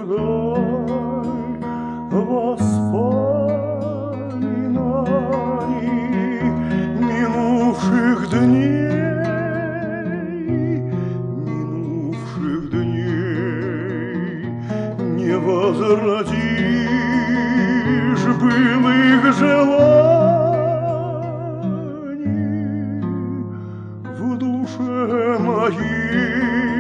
воспоминаний минувших дней, не возродишь былых желаний в душе моей.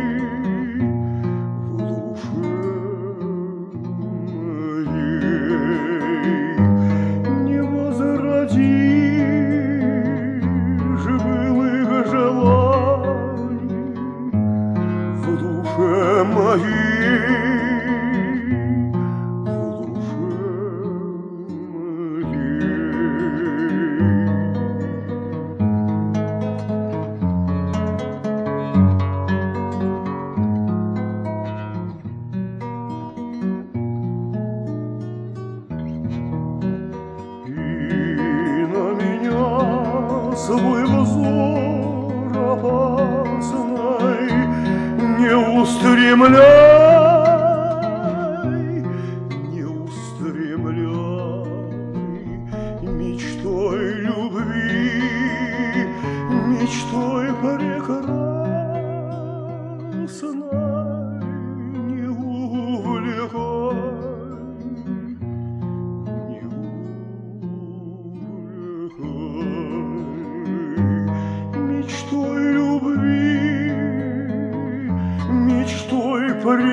Свой взор опасный не устремляй, мечтой любви, мечтой прекрасной не увлекай. Мечтой любви, мечтой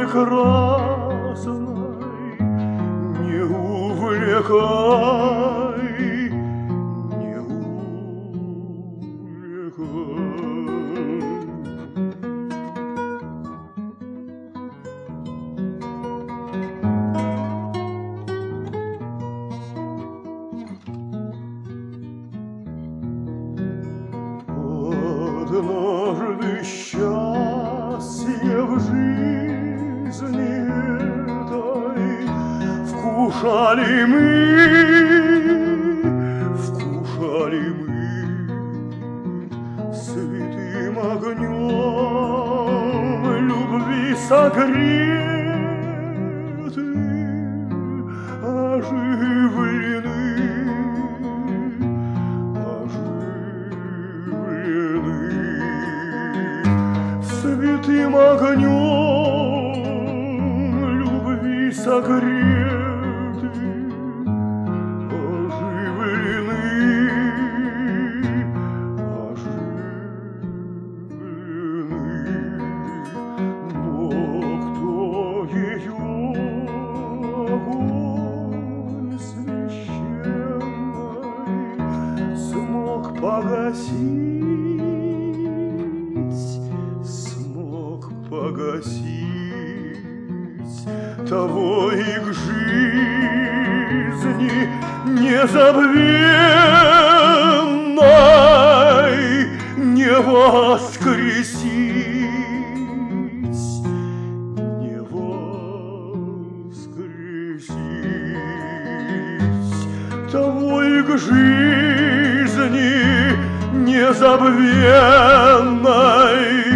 прекрасной не увлекай, не увлекай. Однажды счастье в жизни этой вкушали мы святым огнем любви согреты, оживлены. Святым огнем любви согреты, оживлены. Но кто ее огонь священный смог погасить, того их жизни незабвенной не воскресить, того их жизни незабвенной